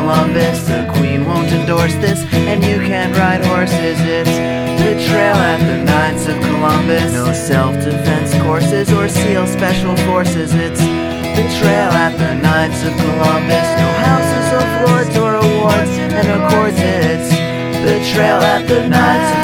Columbus. The Queen won't endorse this, and you can't ride horses. It's the trail at the Knights of Columbus. No self-defense courses or SEAL special forces. It's the trail at the Knights of Columbus. No houses of lords or awards and accords. It's the trail at the Knights of